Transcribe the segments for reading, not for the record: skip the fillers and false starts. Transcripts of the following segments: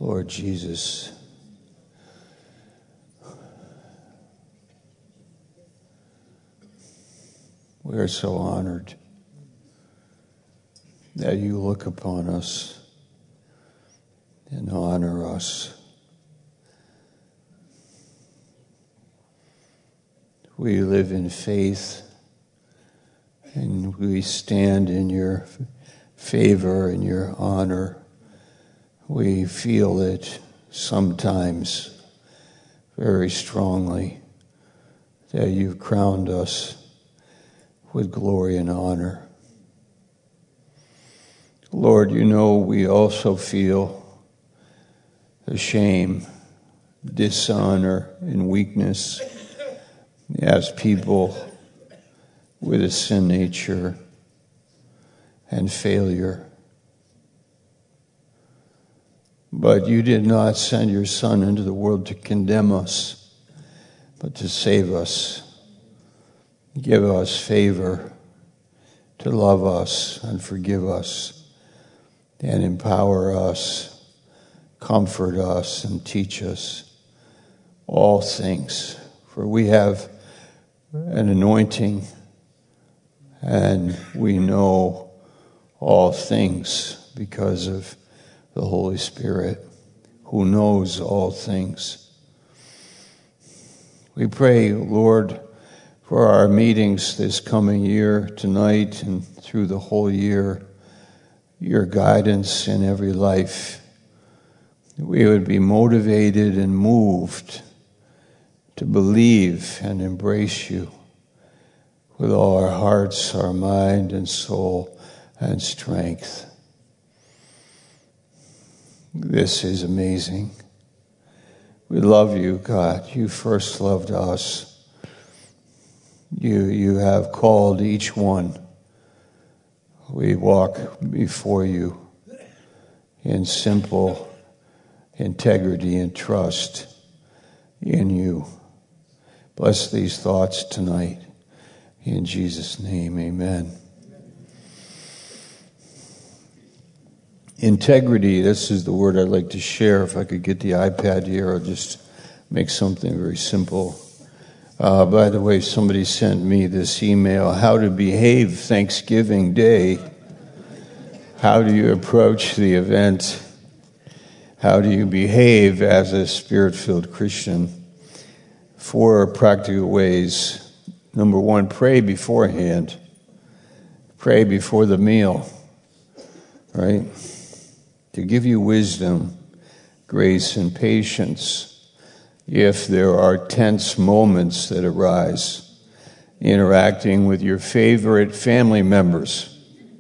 Lord Jesus, we are so honored that you look upon us and honor us. We live in faith and we stand in your favor and your honor. We feel it sometimes very strongly that you've crowned us with glory and honor. Lord, you know we also feel the shame, dishonor, and weakness as people with a sin nature and failure. But you did not send your Son into the world to condemn us, but to save us, give us favor, to love us and forgive us, and empower us, comfort us, and teach us all things. For we have an anointing, and we know all things because of the Holy Spirit, who knows all things. We pray, Lord, for our meetings this coming year, tonight and through the whole year, your guidance in every life. We would be motivated and moved to believe and embrace you with all our hearts, our mind, and soul, and strength. This is amazing. We love you, God. You first loved us. You have called each one. We walk before you in simple integrity and trust in you. Bless these thoughts tonight. In Jesus' name, amen. Integrity, this is the word I'd like to share. If I could get the iPad here, I'll just make something very simple. By the way, somebody sent me this email, how to behave Thanksgiving Day. How do you approach the event? How do you behave as a Spirit-filled Christian? 4 practical ways. Number 1, pray beforehand. Pray before the meal, right? To give you wisdom, grace, and patience if there are tense moments that arise interacting with your favorite family members.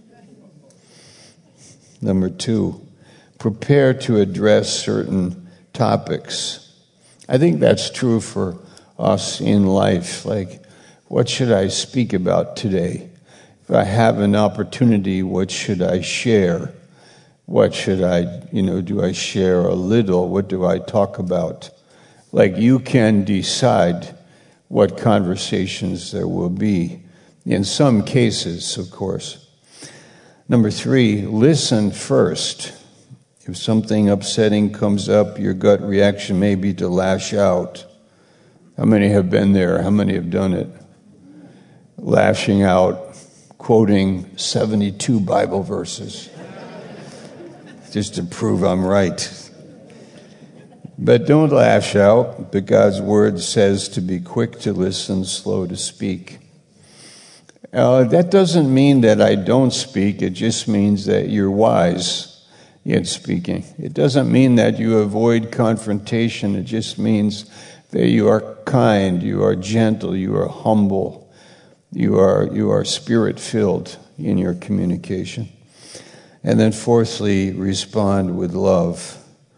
Number 2, prepare to address certain topics. I think that's true for us in life. Like, what should I speak about today? If I have an opportunity, what should I share? What should I, do I share a little? What do I talk about? Like, you can decide what conversations there will be. In some cases, of course. Number 3, listen first. If something upsetting comes up, your gut reaction may be to lash out. How many have been there? How many have done it? Lashing out, quoting 72 Bible verses. Just to prove I'm right. But don't lash out, but God's word says to be quick to listen, slow to speak. That doesn't mean that I don't speak. It just means that you're wise in speaking. It doesn't mean that you avoid confrontation. It just means that you are kind, you are gentle, you are humble, you are spirit-filled in your communication. And then fourthly, respond with love.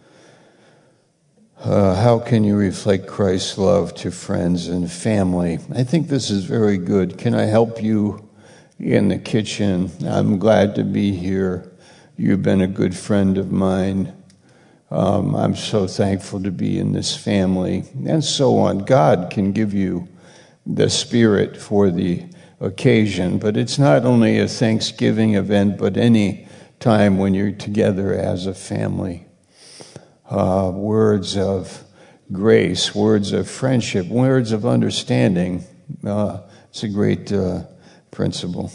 How can you reflect Christ's love to friends and family? I think this is very good. Can I help you in the kitchen? I'm glad to be here. You've been a good friend of mine. I'm so thankful to be in this family, and so on. God can give you the spirit for the occasion, but it's not only a Thanksgiving event, but any time when you're together as a family. words of grace, words of friendship, words of understanding. It's a great principle.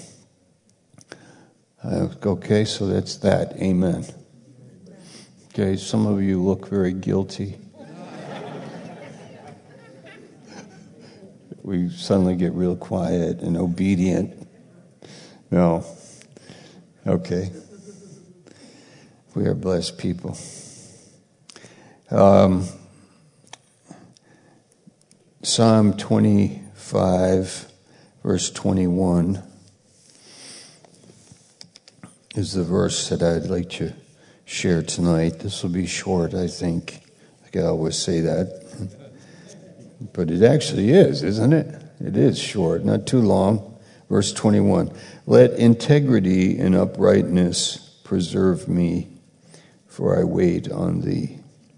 Okay, so that's that. Amen. Okay, some of you look very guilty. We suddenly get real quiet and obedient. No. Okay. We are blessed people. Psalm 25, verse 21 is the verse that I'd like to share tonight. This will be short, I think. I always say that. But it actually is, isn't it? It is short, not too long. Verse 21, let integrity and uprightness preserve me, for I wait on thee.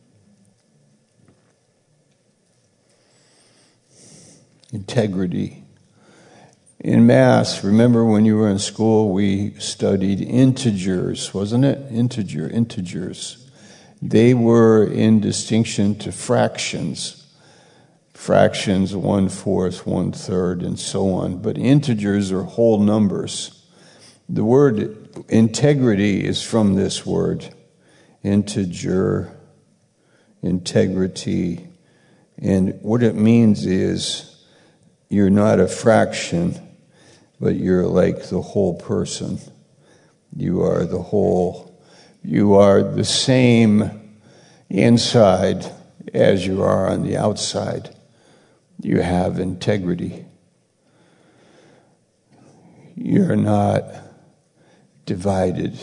Integrity. In Mass, remember when you were in school, we studied integers, wasn't it? Integers. They were in distinction to fractions. Fractions, 1/4, 1/3, and so on. But integers are whole numbers. The word integrity is from this word. Integer, integrity. And what it means is you're not a fraction, but you're like the whole person. You are the whole. You are the same inside as you are on the outside. You have integrity. You're not divided.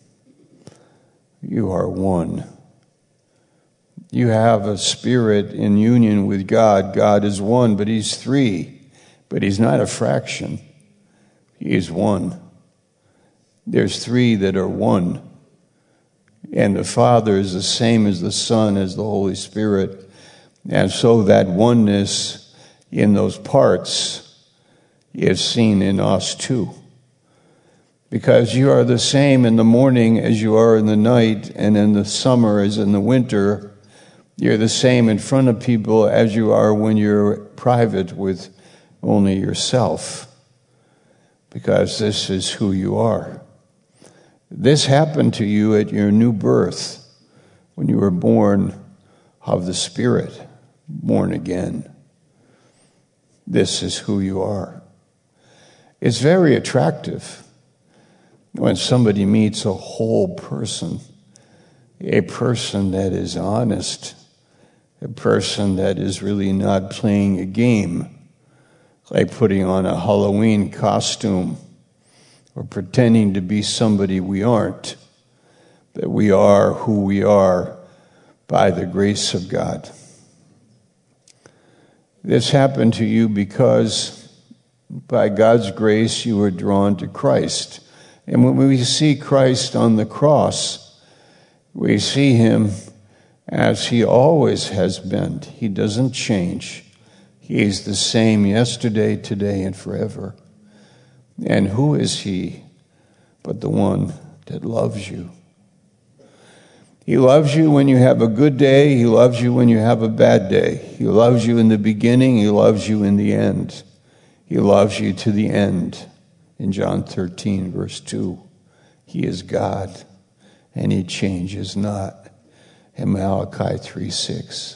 You are one. You have a spirit in union with God. God is one, but He's three. But He's not a fraction. He is one. There's three that are one. And the Father is the same as the Son, as the Holy Spirit. And so that oneness in those parts is seen in us too. Because you are the same in the morning as you are in the night, and in the summer as in the winter. You're the same in front of people as you are when you're private with only yourself. Because this is who you are. This happened to you at your new birth, when you were born of the Spirit, born again. This is who you are. It's very attractive when somebody meets a whole person, a person that is honest, a person that is really not playing a game, like putting on a Halloween costume or pretending to be somebody we aren't, that we are who we are by the grace of God. This happened to you because by God's grace you were drawn to Christ. And when we see Christ on the cross, we see Him as He always has been. He doesn't change. He is the same yesterday, today, and forever. And who is He but the one that loves you? He loves you when you have a good day. He loves you when you have a bad day. He loves you in the beginning. He loves you in the end. He loves you to the end. In John 13, verse 2, He is God, and He changes not. In Malachi 3:6.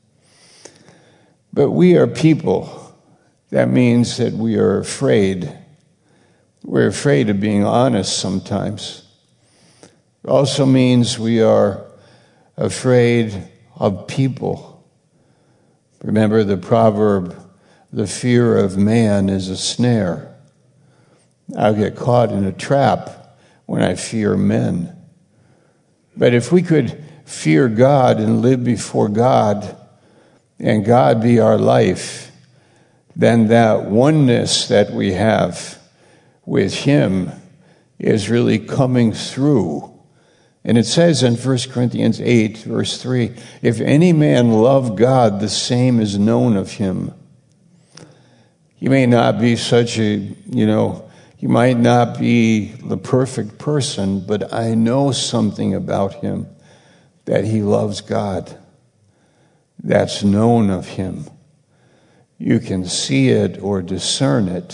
But we are people. That means that we are afraid. We're afraid of being honest sometimes. It also means we are afraid of people. Remember the proverb, the fear of man is a snare. I'll get caught in a trap when I fear men. But if we could fear God and live before God, and God be our life, then that oneness that we have with Him is really coming through. And it says in 1 Corinthians 8, verse 3, if any man love God, the same is known of him. He may not be he might not be the perfect person, but I know something about him that he loves God. That's known of him. You can see it or discern it.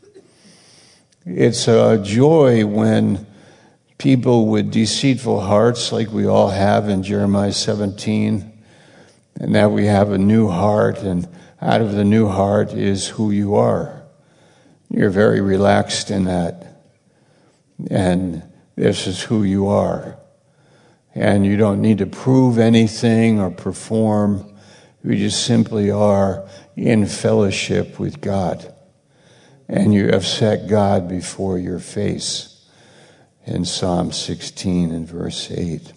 It's a joy when people with deceitful hearts, like we all have in Jeremiah 17, and that we have a new heart, and out of the new heart is who you are. You're very relaxed in that. And this is who you are. And you don't need to prove anything or perform. You just simply are in fellowship with God. And you have set God before your face in Psalm 16 and verse 8.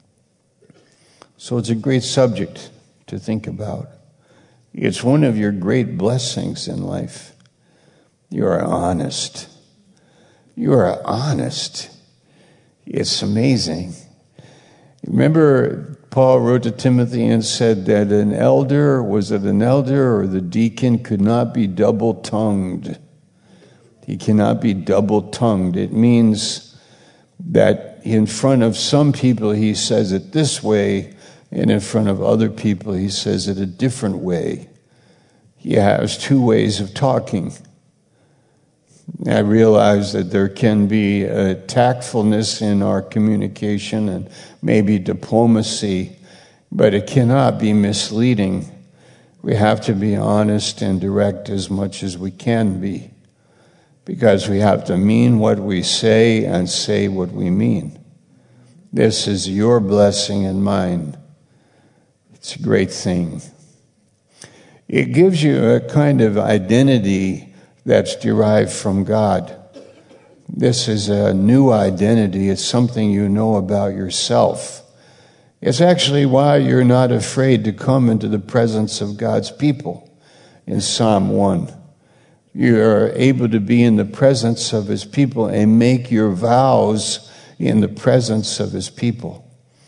So it's a great subject to think about. It's one of your great blessings in life. You are honest. You are honest. It's amazing. Remember, Paul wrote to Timothy and said that an elder or the deacon could not be double-tongued. He cannot be double-tongued. It means that in front of some people he says it this way, and in front of other people he says it a different way. He has two ways of talking. I realize that there can be a tactfulness in our communication and maybe diplomacy, but it cannot be misleading. We have to be honest and direct as much as we can be, because we have to mean what we say and say what we mean. This is your blessing and mine. It's a great thing. It gives you a kind of identity that's derived from God. This is a new identity. It's something you know about yourself. It's actually why you're not afraid to come into the presence of God's people in Psalm 1. You are able to be in the presence of his people and make your vows in the presence of his people.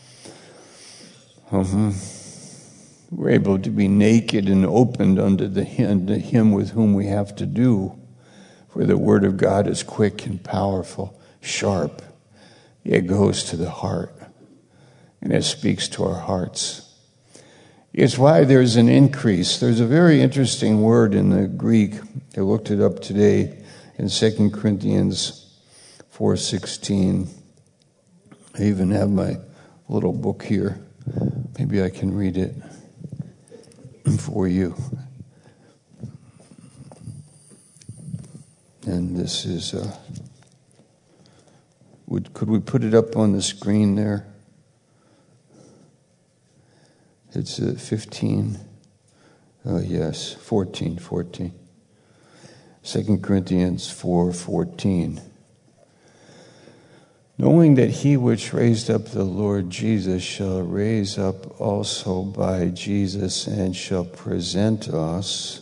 We're able to be naked and opened unto him with whom we have to do. For the word of God is quick and powerful, sharp. It goes to the heart, and it speaks to our hearts. It's why there's an increase. There's a very interesting word in the Greek. I looked it up today in 2 Corinthians 4:16. I even have my little book here. Maybe I can read it for you. And this is, could we put it up on the screen there? It's 15. Yes, 14. 2 Corinthians 4:14. Knowing that he which raised up the Lord Jesus shall raise up also by Jesus and shall present us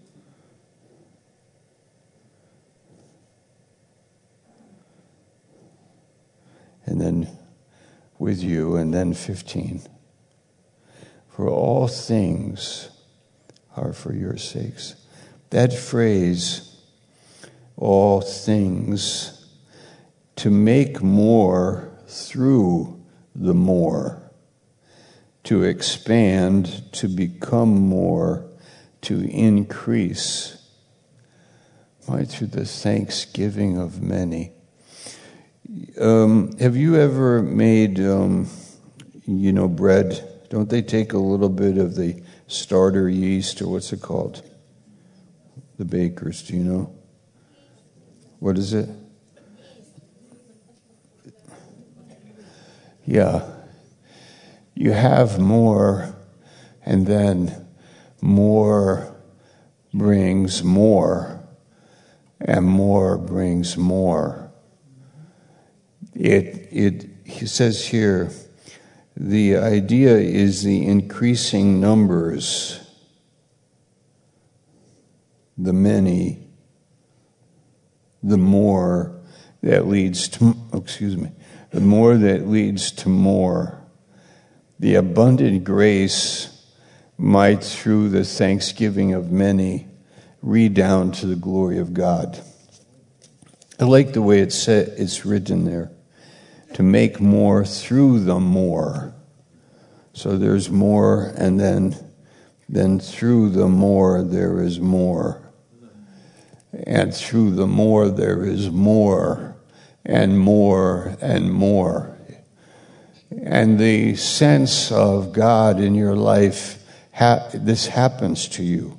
and then with you, and then 15. For all things are for your sakes. That phrase, all things, to make more through the more, to expand, to become more, to increase, right through the thanksgiving of many. Have you ever made, bread? Don't they take a little bit of the starter yeast, or what's it called? The bakers, do you know? What is it? Yeah. You have more, and then more brings more, and more brings more. He says here, the idea is the increasing numbers, the many, the more that leads to, the more that leads to more. The abundant grace might, through the thanksgiving of many, redound to the glory of God. I like the way it's written there. To make more through the more. So there's more, and then through the more there is more. And through the more there is more, and more, and more. And the sense of God in your life, this happens to you.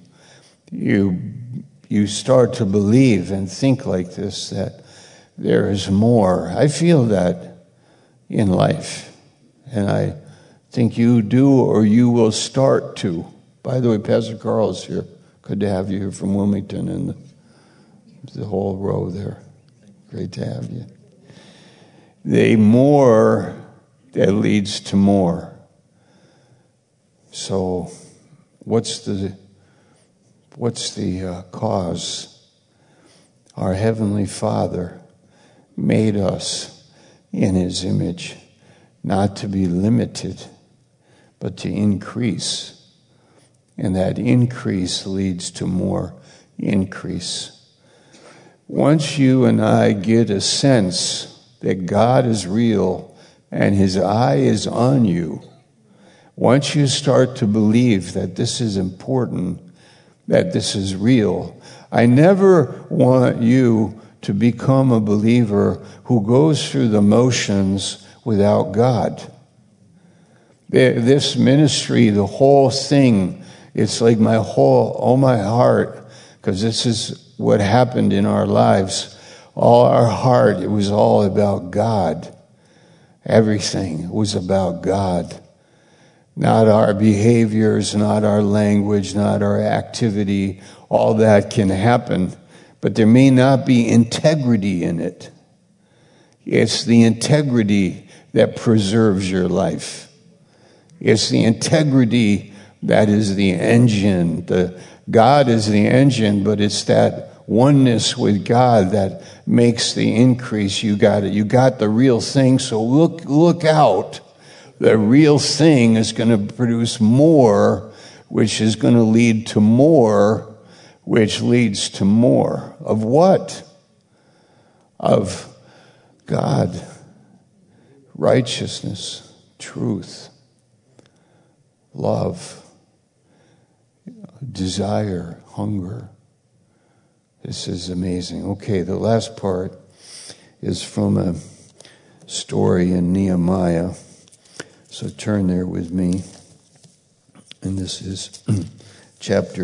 You start to believe and think like this, that there is more. I feel that in life. And I think you do, or you will start to. By the way, Pastor Carl is here. Good to have you here from Wilmington and the whole row there. Great to have you. The more that leads to more. So, what's the cause? Our Heavenly Father made us in His image, not to be limited, but to increase. And that increase leads to more increase. Once you and I get a sense that God is real and His eye is on you, once you start to believe that this is important, that this is real, I never want you to become a believer who goes through the motions without God. This ministry, the whole thing, it's like all my heart, because this is what happened in our lives. All our heart, it was all about God. Everything was about God. Not our behaviors, not our language, not our activity. All that can happen, but there may not be integrity in it. It's the integrity that preserves your life. It's the integrity that is the engine. God is the engine, but it's that oneness with God that makes the increase. You got it. You got the real thing, so look out. The real thing is going to produce more, which is going to lead to more, which leads to more. Of what? Of God, righteousness, truth, love, desire, hunger. This is amazing. Okay, the last part is from a story in Nehemiah. So turn there with me. And this is chapter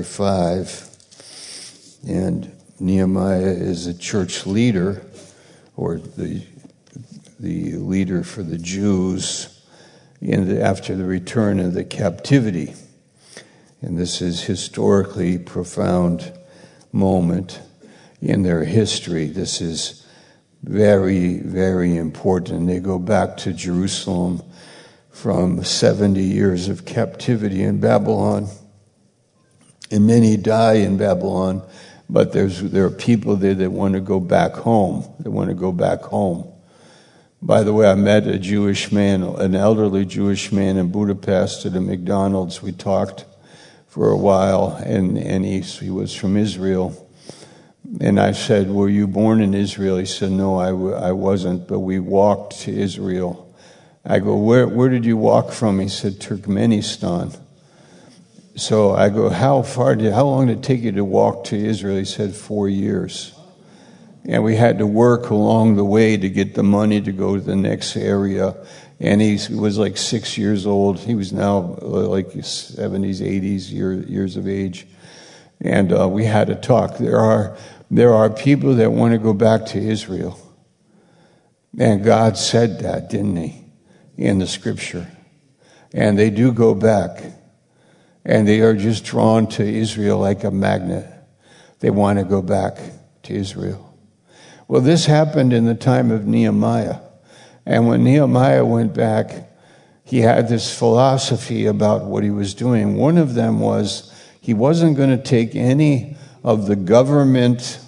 5. And Nehemiah is a church leader, or the leader for the Jews after the return of the captivity. And this is historically profound moment in their history. This is very, very important. They go back to Jerusalem from 70 years of captivity in Babylon. And many die in Babylon, but there are people there that want to go back home. They want to go back home. By the way, I met a Jewish man, an elderly Jewish man in Budapest at a McDonald's. We talked for a while, and he was from Israel. And I said, "Were you born in Israel?" He said, "No, I wasn't, but we walked to Israel." I go, where did you walk from? He said, "Turkmenistan." So I go, how long did it take you to walk to Israel? He said, 4 years. And we had to work along the way to get the money to go to the next area. And he was like 6 years old. He was now like 70s, 80s years of age. And we had to talk. There are people that want to go back to Israel. And God said that, didn't He, in the Scripture? And they do go back. And they are just drawn to Israel like a magnet. They want to go back to Israel. Well, this happened in the time of Nehemiah. And when Nehemiah went back, he had this philosophy about what he was doing. One of them was he wasn't going to take any of the government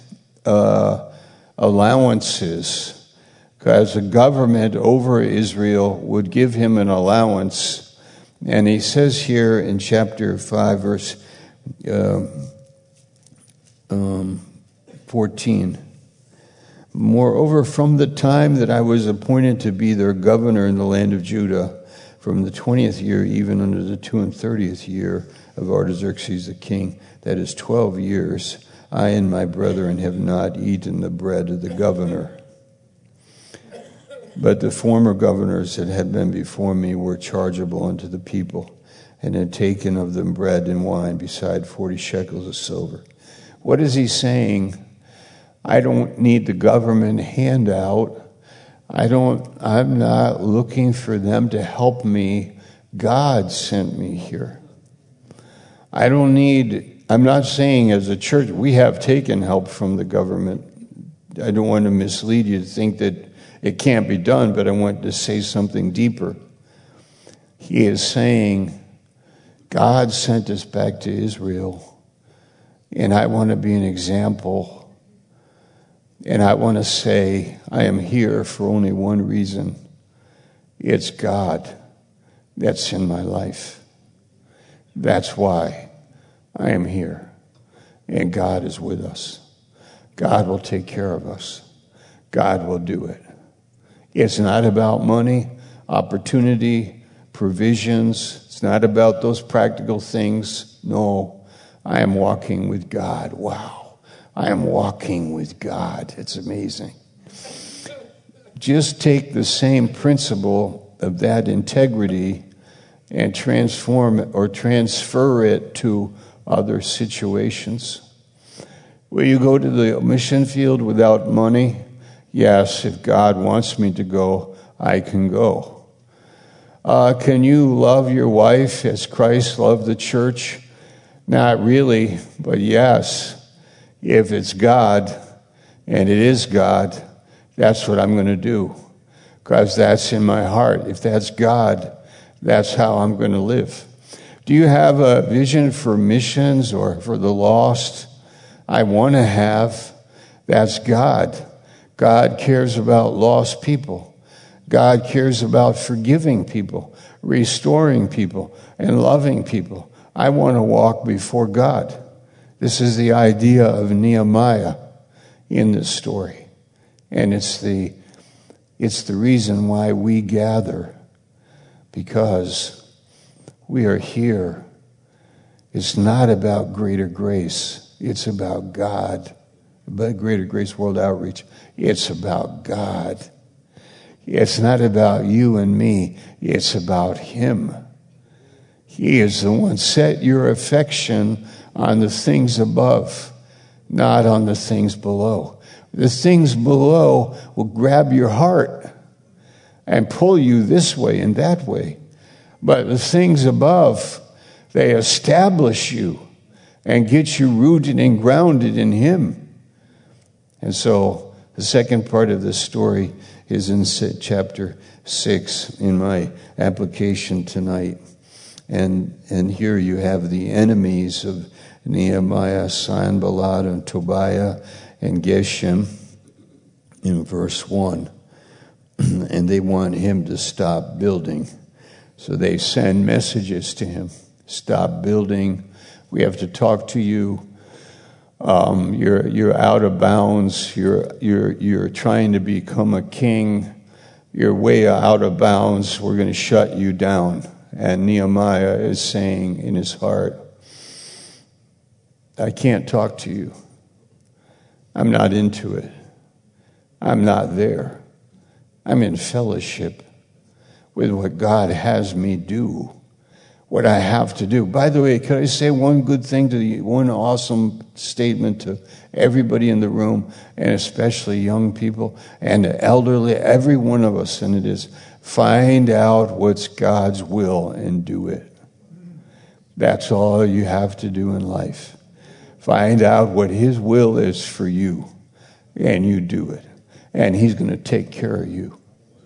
allowances, because the government over Israel would give him an allowance. And he says here in chapter 5, verse 14, "Moreover, from the time that I was appointed to be their governor in the land of Judah, from the 20th year even unto the 32nd year of Artaxerxes the king, that is 12 years, I and my brethren have not eaten the bread of the governor. But the former governors that had been before me were chargeable unto the people, and had taken of them bread and wine, beside 40 shekels of silver. What is he saying? I don't need the government handout. I'm not looking for them to help me. God sent me here. I'm not saying as a church we have taken help from the government. I don't want to mislead you to think that it can't be done, but I want to say something deeper. He is saying, God sent us back to Israel, and I want to be an example. And I want to say, I am here for only one reason. It's God that's in my life. That's why I am here. And God is with us. God will take care of us. God will do it. It's not about money, opportunity, provisions. It's not about those practical things. No, I am walking with God. Wow. I am walking with God. It's amazing. Just take the same principle of that integrity and transfer it to other situations. Will you go to the mission field without money? Yes, if God wants me to go, I can go. Can you love your wife as Christ loved the church? Not really, but yes. If it's God, and it is God, that's what I'm going to do, because that's in my heart. If that's God, that's how I'm going to live. Do you have a vision for missions or for the lost? I want to have. That's God. God cares about lost people. God cares about forgiving people, restoring people, and loving people. I want to walk before God. This is the idea of Nehemiah in this story. And it's the reason why we gather, because we are here. It's not about Greater Grace. It's about God. But Greater Grace World Outreach, it's about God. It's not about you and me. It's about Him. He is the one. Set your affection on the things above, not on the things below. The things below will grab your heart and pull you this way and that way. But the things above, they establish you and get you rooted and grounded in Him. And so the second part of this story is in chapter 6 in my application tonight. And here you have the enemies of Nehemiah, Sanballat, and Tobiah, and Geshem in verse 1. And they want him to stop building. So they send messages to him. Stop building. We have to talk to you. You're out of bounds. You're trying to become a king. You're way out of bounds. We're going to shut you down. And Nehemiah is saying in his heart, I can't talk to you. I'm not into it. I'm not there. I'm in fellowship with what God has me do, what I have to do. By the way, could I say one good thing to you, one awesome statement to everybody in the room, and especially young people and the elderly, every one of us, and it is, find out what's God's will and do it. That's all you have to do in life. Find out what His will is for you, and you do it. And He's going to take care of you.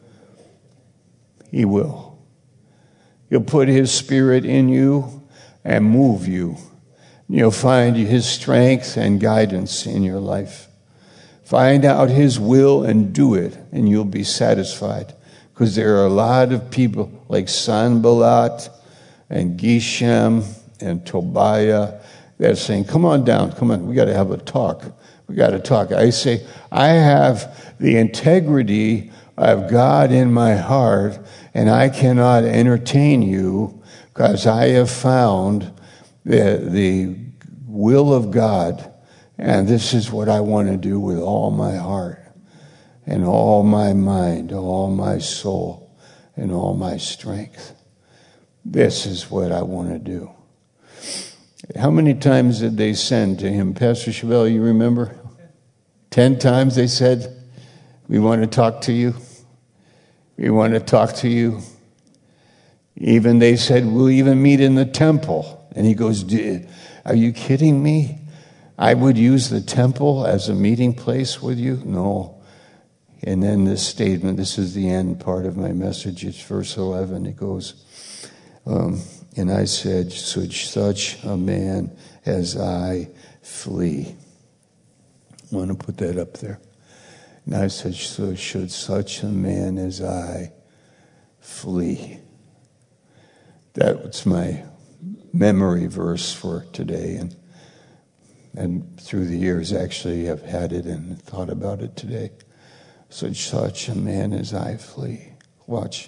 He will. He'll put His Spirit in you and move you. You'll find His strength and guidance in your life. Find out His will and do it, and you'll be satisfied. Because there are a lot of people like Sanballat and Geshem and Tobiah that are saying, come on down, come on, we got to have a talk. We got to talk. I say, I have the integrity of God in my heart, and I cannot entertain you because I have found the will of God, and this is what I want to do with all my heart and all my mind, all my soul, and all my strength. This is what I want to do. How many times did they send to him? Pastor Chevelle, you remember? 10 times they said, we want to talk to you. We want to talk to you. Even they said, we'll even meet in the temple. And he goes, are you kidding me? I would use the temple as a meeting place with you? No. And then this statement, this is the end part of my message. It's verse 11. It goes, and I said, should such a man as I flee? I want to put that up there. And I said, so should such a man as I flee? That's my memory verse for today. And through the years, actually, I've had it and thought about it today. Should such a man as I flee? Watch,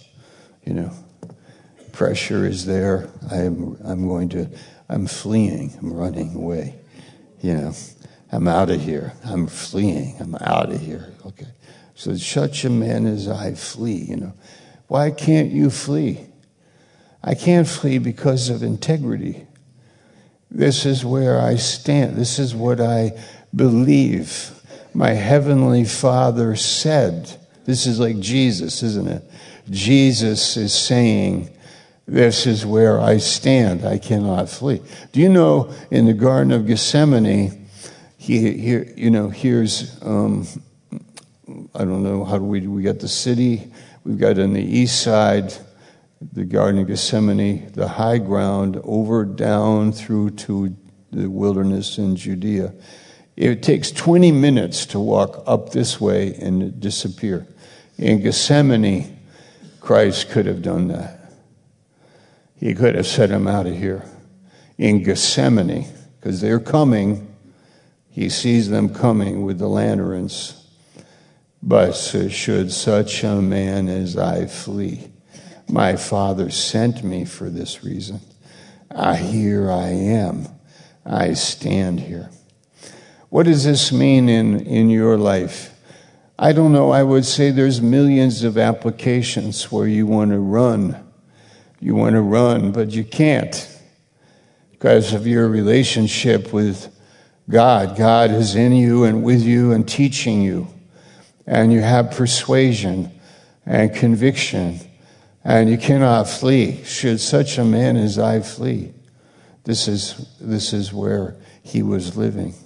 pressure is there. I'm fleeing. I'm running away. I'm out of here. I'm fleeing. I'm out of here. Okay. So such a man as I flee. Why can't you flee? I can't flee because of integrity. This is where I stand. This is what I believe. My heavenly Father said. This is like Jesus, isn't it? Jesus is saying, this is where I stand. I cannot flee. Do you know in the Garden of Gethsemane, here's, I don't know, how do we got the city? We've got on the east side, the Garden of Gethsemane, the high ground, over, down, through to the wilderness in Judea. It takes 20 minutes to walk up this way and disappear. In Gethsemane, Christ could have done that. He could have said, I'm out of here. In Gethsemane, because they're coming, he sees them coming with the lanterns. But should such a man as I flee? My Father sent me for this reason. Here I am. I stand here. What does this mean in your life? I don't know. I would say there's millions of applications where you want to run. You want to run, but you can't because of your relationship with God. God is in you and with you and teaching you. And you have persuasion and conviction. And you cannot flee. Should such a man as I flee? This is where he was living.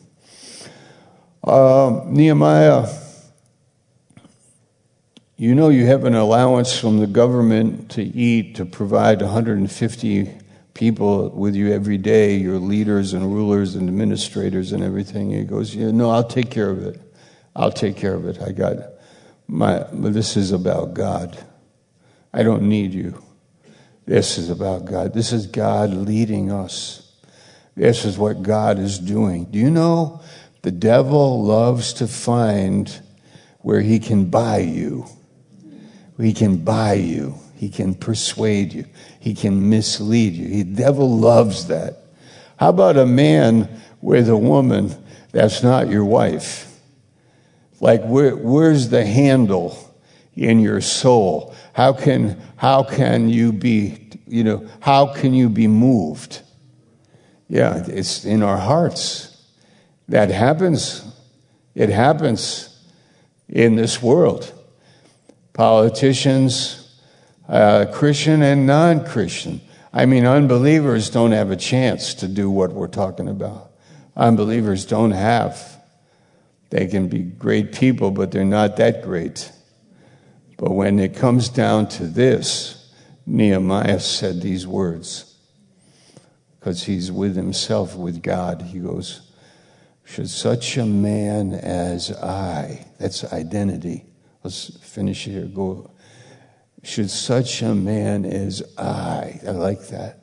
Nehemiah, you have an allowance from the government to eat, to provide 150 people with you every day, your leaders and rulers and administrators and everything. He goes, no, I'll take care of it. I'll take care of it. But this is about God. I don't need you. This is about God. This is God leading us. This is what God is doing. Do you know the devil loves to find where he can buy you? He can buy you. He can persuade you. He can mislead you. The devil loves that. How about a man with a woman that's not your wife? Like, where's the handle in your soul? How can you be, how can you be moved? Yeah, it's in our hearts. That happens. It happens in this world. Politicians, Christian and non-Christian. Unbelievers don't have a chance to do what we're talking about. Unbelievers don't have. They can be great people, but they're not that great. But when it comes down to this, Nehemiah said these words, because he's with himself, with God. He goes, should such a man as I, that's identity. Let's finish here. Go. Should such a man as I like that.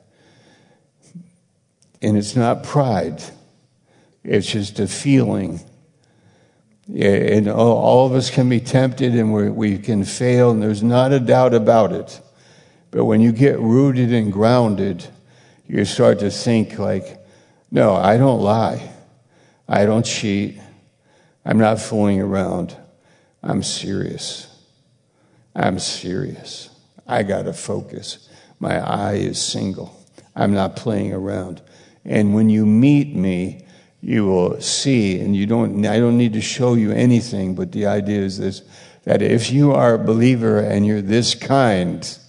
And it's not pride. It's just a feeling. Yeah, and all of us can be tempted and we can fail, and there's not a doubt about it. But when you get rooted and grounded, you start to think like, no, I don't lie. I don't cheat. I'm not fooling around. I'm serious. I'm serious. I got to focus. My eye is single. I'm not playing around. And when you meet me, you will see, and I don't need to show you anything, but the idea is this, that if you are a believer and you're this kind,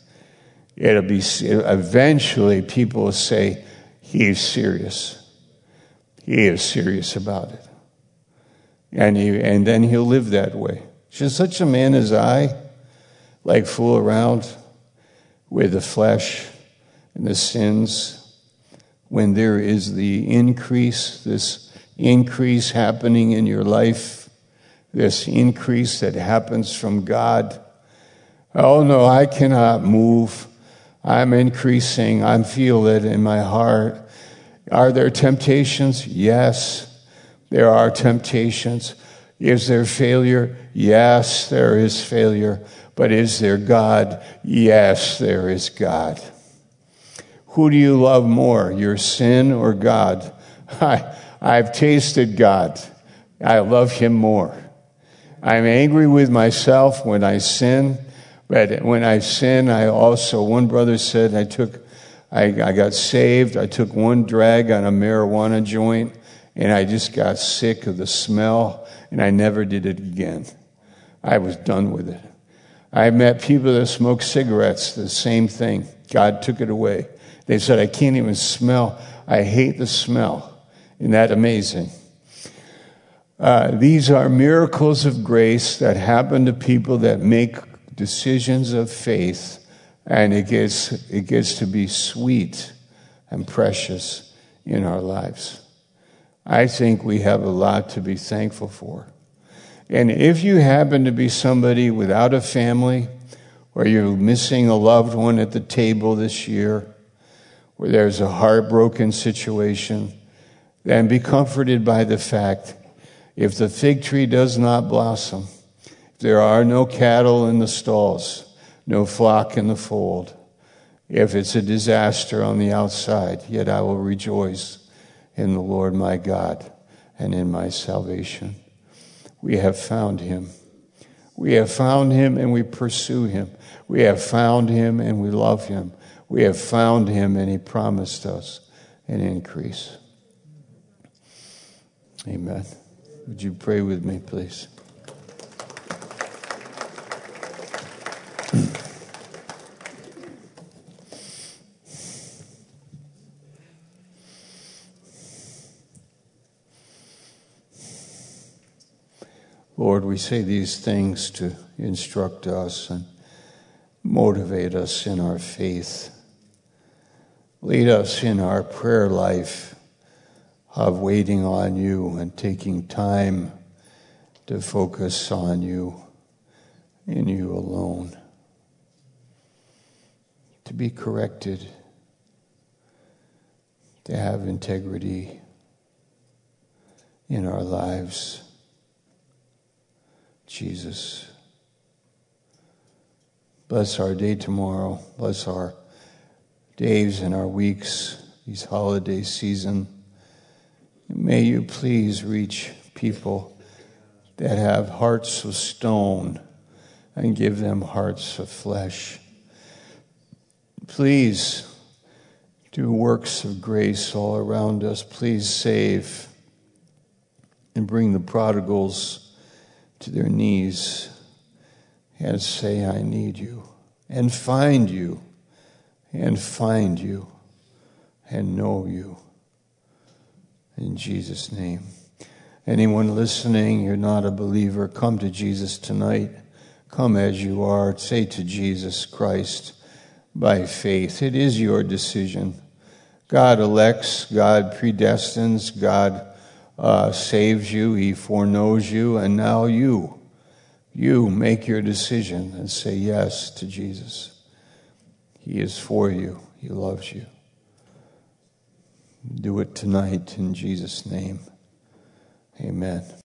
eventually people will say, he's serious. He is serious about it. And then he'll live that way. Should such a man as I, like, fool around with the flesh and the sins when there is the increase, this increase happening in your life, this increase that happens from God? Oh no, I cannot move. I'm increasing. I feel it in my heart. Are there temptations? Yes, there are temptations. Is there failure? Yes, there is failure. But is there God? Yes, there is God. Who do you love more, your sin or God? I've tasted God. I love him more. I'm angry with myself when I sin, but when I sin, one brother said, I got saved, I took one drag on a marijuana joint, and I just got sick of the smell, and I never did it again. I was done with it. I met people that smoke cigarettes, the same thing. God took it away. They said, I can't even smell. I hate the smell. Isn't that amazing? These are miracles of grace that happen to people that make decisions of faith, and it gets to be sweet and precious in our lives. I think we have a lot to be thankful for. And if you happen to be somebody without a family, or you're missing a loved one at the table this year, where there's a heartbroken situation, then be comforted by the fact, if the fig tree does not blossom, if there are no cattle in the stalls, no flock in the fold, if it's a disaster on the outside, yet I will rejoice in the Lord my God and in my salvation. We have found him. We have found him and we pursue him. We have found him and we love him. We have found him and he promised us an increase. Amen. Would you pray with me, please? Lord, we say these things to instruct us and motivate us in our faith. Lead us in our prayer life of waiting on you and taking time to focus on you and you alone. To be corrected, to have integrity in our lives. Jesus, bless our day tomorrow. Bless our days and our weeks, these holiday season. May you please reach people that have hearts of stone and give them hearts of flesh. Please do works of grace all around us. Please save and bring the prodigals to their knees and say, I need you, and find you, and find you, and know you. In Jesus' name. Anyone listening, you're not a believer, come to Jesus tonight. Come as you are. Say to Jesus Christ by faith. It is your decision. God elects, God predestines, God saves you, he foreknows you, and now you make your decision and say yes to Jesus. He is for you. He loves you. Do it tonight in Jesus' name. Amen.